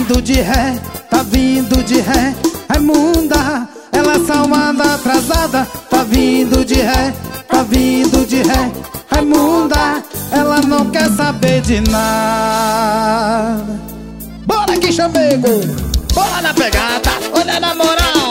vindo de ré, tá vindo de ré. Raimunda, ela só anda atrasada. Tá vindo de ré, tá vindo de ré. Raimunda, ela não quer saber de nada. Bora aqui, chamego! Bora na pegada, olha na moral!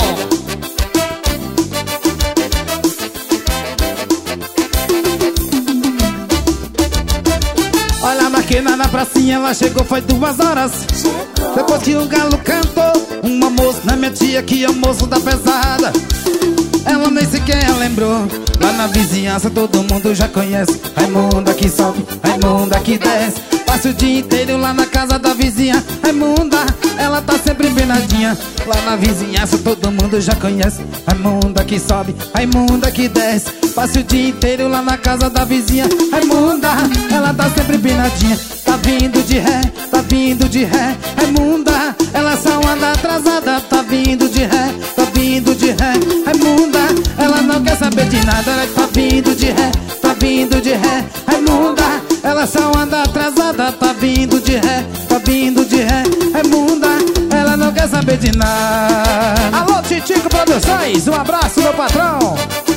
Olha a máquina na pracinha, ela chegou, foi 2 horas. Depois que o galo cantou, uma moça, na minha tia que é o moço da pesada. Ela nem sequer lembrou. Lá na vizinhança todo mundo já conhece. Raimunda que sobe, Raimunda que desce. Passa o dia inteiro lá na casa da vizinha. Raimunda, ela tá sempre empenadinha. Lá na vizinhança todo mundo já conhece. Raimunda que sobe, Raimunda que desce. Passa o dia inteiro lá na casa da vizinha. Raimunda, ela tá sempre empinadinha. Tá vindo de ré, tá vindo de ré. Raimunda, ela só anda atrasada. Tá vindo de ré, tá vindo de ré. Raimunda, ela não quer saber de nada. Ela tá vindo de ré, tá vindo de ré. Raimunda, ela só anda atrasada. Tá vindo de ré, tá vindo de ré. Raimunda, ela não quer saber de nada. Alô, Titico Produções, um abraço, meu patrão!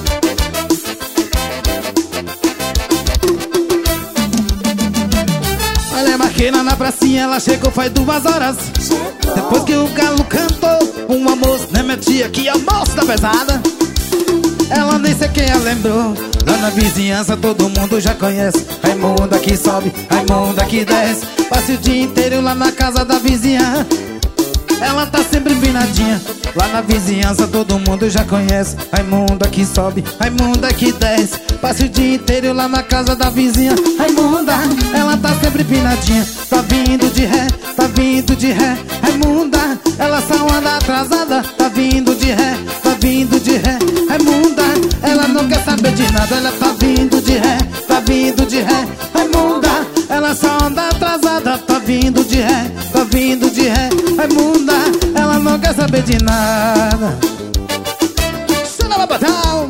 Olha a máquina na pracinha, ela chegou faz 2 horas. Depois que o galo cantou, uma moça, né, minha tia que é o moço da pesada. Ela nem sequer lembrou. Lá na vizinhança todo mundo já conhece. Raimunda que sobe, Raimunda que desce. Passa o dia inteiro lá na casa da vizinha. Ela tá sempre empinadinha. Lá na vizinhança todo mundo já conhece. Raimunda que sobe, Raimunda que desce. Passa o dia inteiro lá na casa da vizinha. Raimunda, ela tá sempre empinadinha. Tá vindo de ré, tá vindo de ré. Raimunda, ela só anda atrasada. Tá vindo de ré, tá vindo de ré. Raimunda, ela não quer saber de nada. Ela tá vindo de ré, tá vindo de ré. Raimunda, ela só anda atrasada. Tá vindo de ré, tá vindo de ré. Raimunda, ela não quer saber de nada. Chama patrão!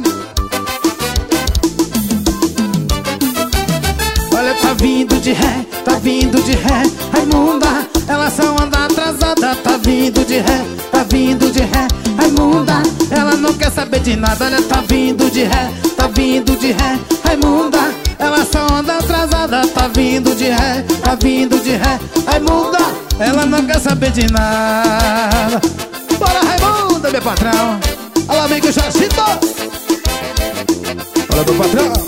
Olha, tá vindo de ré, tá vindo de ré. Raimunda, ela só anda atrasada. Tá vindo de ré, tá vindo de ré. Raimunda, ela não quer saber de nada. Olha, tá vindo de ré, tá vindo de ré. Raimunda, ela só anda atrasada. Tá vindo de ré, tá vindo de ré. Raimunda, ela não quer saber de nada. Bora, Raimunda, meu patrão! Alô, amigo Jorgito! Olha, meu patrão.